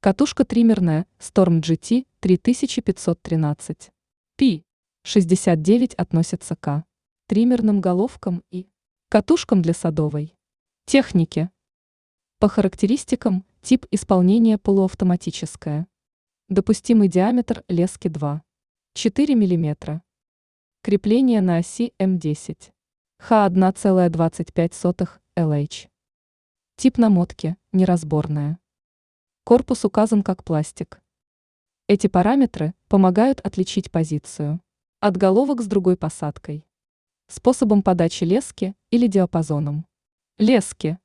Катушка триммерная Storm GT 3513. P69 относится к триммерным головкам и катушкам для садовой техники. По характеристикам тип исполнения полуавтоматическое. Допустимый диаметр лески 2,4 мм. Крепление на оси М10. Х1,25 LH. Тип намотки неразборная. Корпус указан как пластик. Эти параметры помогают отличить позицию от головок с другой посадкой, способом подачи лески или диапазоном лески.